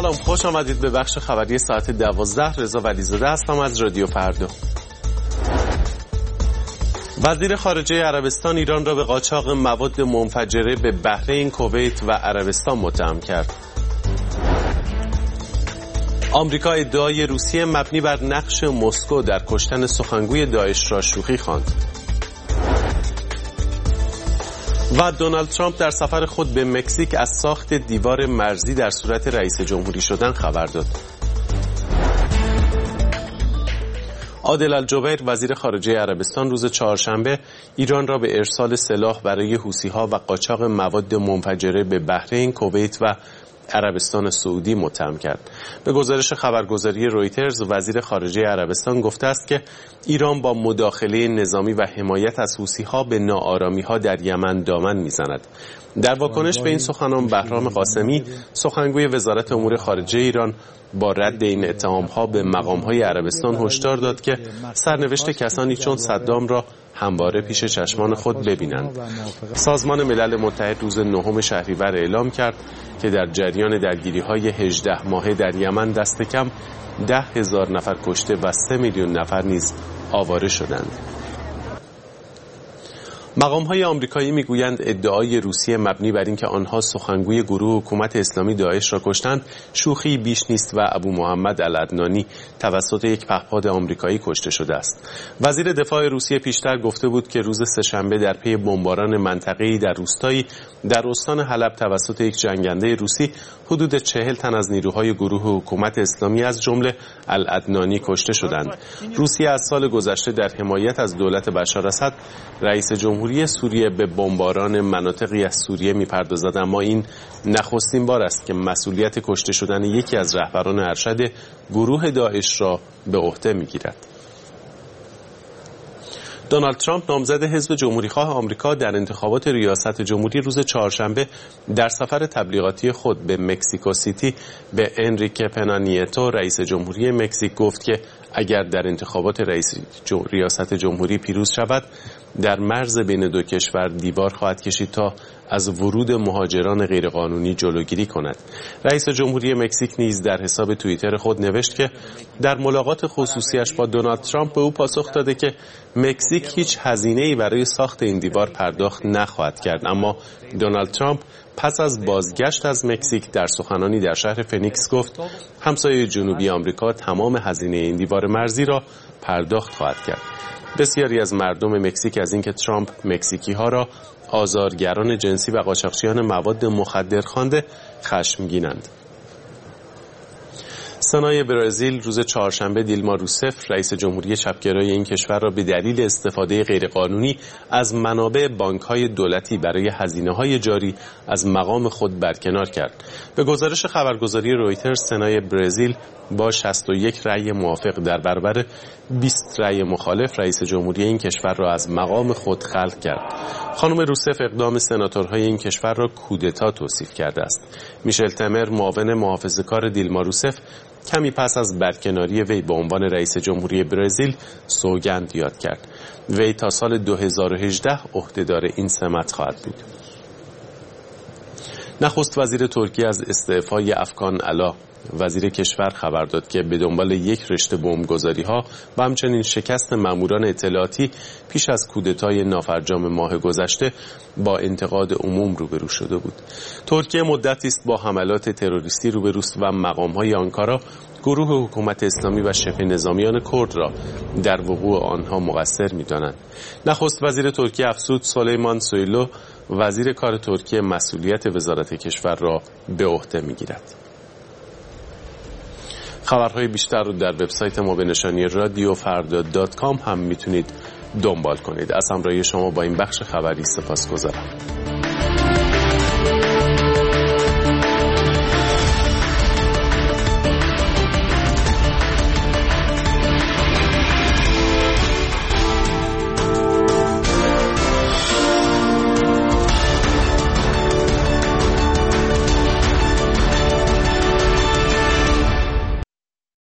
سلام، خوش آمدید به بخش خبری ساعت 12. رضا ولیزاده هستم از رادیو فردا. وزیر خارجه عربستان ایران را به قاچاق مواد منفجره به بحرین، کویت و عربستان متهم کرد. آمریکا ادعای روسیه مبنی بر نقش مسکو در کشتن سخنگوی داعش را شوخی خواند. و دونالد ترامپ در سفر خود به مکزیک از ساخت دیوار مرزی در صورت رئیس جمهوری شدن خبر داد. عادل الجبیر وزیر خارجه عربستان روز چهارشنبه ایران را به ارسال سلاح برای حوثی‌ها و قاچاق مواد منفجره به بحرین، کویت و عربستان سعودی متهم کرد. به گزارش خبرگزاری رویترز، وزیر خارجه عربستان گفته است که ایران با مداخله نظامی و حمایت از حوثی‌ها به ناآرامی‌ها در یمن دامن می‌زند. در واکنش به این سخنان، بهرام قاسمی سخنگوی وزارت امور خارجه ایران با رد این اتهام‌ها به مقام‌های عربستان هشدار داد که سرنوشت کسانی چون صدام را همواره پیش چشمان خود ببینند. سازمان ملل متحد روز 9 شهریور اعلام کرد که در جریان درگیری‌های 18 ماهه در یمن دست کم 10,000 نفر کشته و 3 میلیون نفر نیز آواره شدند. مقام‌های آمریکایی میگویند ادعای روسیه مبنی بر اینکه آنها سخنگوی گروه حکومت اسلامی داعش را کشتند شوخی بیش نیست و ابو محمد العدنانی توسط یک پهپاد آمریکایی کشته شده است. وزیر دفاع روسیه پیشتر گفته بود که روز سه‌شنبه در پی بمباران منطقه‌ای در روستایی در استان حلب توسط یک جنگنده روسی حدود 40 تن از نیروهای گروه حکومت اسلامی از جمله العدنانی کشته شدند. روسیه از سال گذشته در حمایت از دولت بشار اسد رئیس جمهوری سوریه به بمباران مناطقی از سوریه می‌پردازد، اما این نخستین بار است که مسئولیت کشته شدن یکی از رهبران ارشد گروه داعش را به عهده می‌گیرد. دونالد ترامپ نامزد حزب جمهوریخواه آمریکا در انتخابات ریاست جمهوری روز چهارشنبه در سفر تبلیغاتی خود به مکزیکو سیتی به انریکه پنا نیتو رئیس جمهوری مکزیک گفت که اگر در انتخابات ریاست جمهوری پیروز شود در مرز بین دو کشور دیوار خواهد کشید تا از ورود مهاجران غیرقانونی جلوگیری کند. رئیس جمهوری مکزیک نیز در حساب توییتر خود نوشت که در ملاقات خصوصیش با دونالد ترامپ به او پاسخ داده که مکزیک هیچ هزینه‌ای برای ساخت این دیوار پرداخت نخواهد کرد، اما دونالد ترامپ پس از بازگشت از مکزیک در سخنانی در شهر فنیکس گفت همسایه جنوبی آمریکا تمام هزینه این دیوار مرزی را پرداخت خواهد کرد. بسیاری از مردم مکزیک از اینکه ترامپ مکزیکی‌ها را آزارگران جنسی و قاچاقچیان مواد مخدر خوانده خشمگینند. سنای برزیل روز چهارشنبه دیلما روسف رئیس جمهوری چپگرای این کشور را به دلیل استفاده غیرقانونی از منابع بانک‌های دولتی برای هزینه‌های جاری از مقام خود برکنار کرد. به گزارش خبرگزاری رویترز، سنای برزیل با 61 رأی موافق در برابر 20 رأی مخالف رئیس جمهوری این کشور را از مقام خود خلع کرد. خانم روسف اقدام سناتورهای این کشور را کودتا توصیف کرده است. میشل تمر معاون محافظه‌کار دیلما روسف کمی پس از برکناری وی به عنوان رئیس جمهوری برزیل سوگند یاد کرد. وی تا سال 2018 عهدهدار این سمت خواهد بود. نخست وزیر ترکیه از استعفای افکان علا وزیر کشور خبر داد که به دنبال یک رشته بمبگذاری‌ها و همچنین شکست ماموران اطلاعاتی پیش از کودتای نافرجام ماه گذشته با انتقاد عموم روبرو شده بود. ترکیه مدتی است با حملات تروریستی روبروست و مقام‌های آنکارا گروه حکومت اسلامی و شبه نظامیان کرد را در وقوع آنها مقصر می‌دانند. نخست وزیر ترکیه افسود سلیمان سویلو وزیر کار ترکیه مسئولیت وزارت کشور را به عهده می‌گیرد. خبرهای بیشتر رو در وبسایت ما به نشانی radiofarda.com هم میتونید دنبال کنید. از همراهی شما با این بخش خبری سپاسگزارم.